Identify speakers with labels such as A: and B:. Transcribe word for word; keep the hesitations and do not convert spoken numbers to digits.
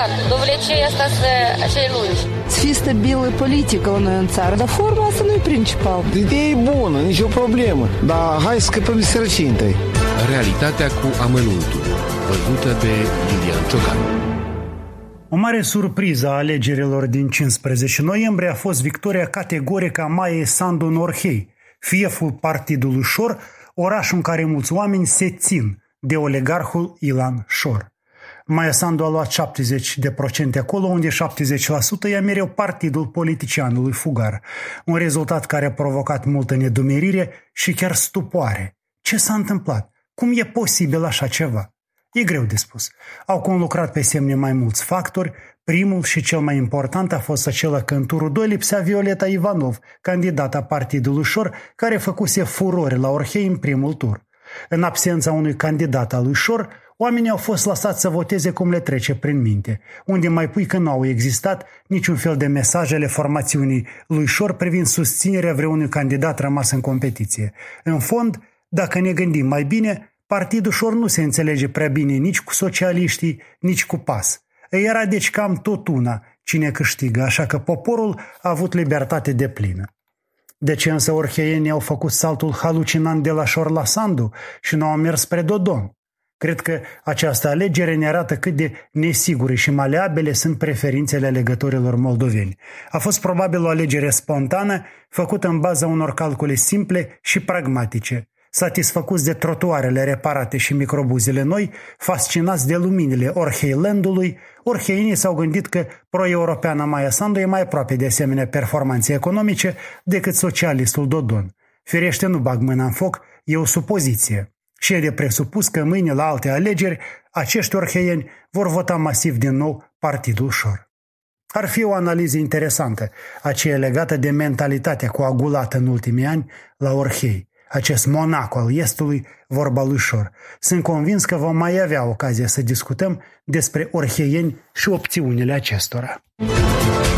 A: important. Dovlecei asta să cele lungi.
B: Să fie stabilă politică la noi în țară, dar forma asta nu e principal.
C: Ideea e bună, nicio problemă, dar hai să scăpăm de sărăcie întâi.
D: Realitatea cu amănuntul, văzută de Lilian Ciocan.
E: O mare surpriză a alegerilor din cincisprezece noiembrie a fost victoria categorică a Maiei Sandu în Orhei, fieful partidului Șor, orașul în care mulți oameni se țin de oligarhul Ilan Șor. Maia Sandu a luat șaptezeci la sută acolo, unde șaptezeci la sută ia mereu partidul politicianului Fugar. Un rezultat care a provocat multă nedumerire și chiar stupoare. Ce s-a întâmplat? Cum e posibil așa ceva? E greu de spus. Au conlucrat pe semne mai mulți factori. Primul și cel mai important a fost acela că în turul doi lipsea Violeta Ivanov, candidata partidului Șor, care făcuse furore la Orhei în primul tur. În absența unui candidat al lui Șor, oamenii au fost lăsați să voteze cum le trece prin minte, unde mai pui că nu au existat niciun fel de mesajele formațiunii lui Șor privind susținerea vreunui candidat rămas în competiție. În fond, dacă ne gândim mai bine, partidul Șor nu se înțelege prea bine nici cu socialiștii, nici cu P A S. Era deci cam tot una cine câștigă, așa că poporul a avut libertate deplină. De ce însă orheienii au făcut saltul halucinant de la Șor la Sandu și nu au mers spre Dodon? Cred că această alegere ne arată cât de nesigure și maleabile sunt preferințele alegătorilor moldoveni. A fost probabil o alegere spontană, făcută în baza unor calcule simple și pragmatice. Satisfăcuți de trotuarele reparate și microbuzele noi, fascinați de luminile Orheilandului, orheienii s-au gândit că pro-europeana Maia Sandu e mai aproape de asemenea performanțe economice decât socialistul Dodon. Firește, nu bag mâna în foc, e o supoziție. Și e de presupus că mâine la alte alegeri acești orheieni vor vota masiv din nou partidul Șor. Ar fi o analiză interesantă, aceea legată de mentalitatea coagulată în ultimii ani la Orhei, acest Monaco al Estului, vorba lui Șor. Sunt convins că vom mai avea ocazia să discutăm despre orheieni și opțiunile acestora.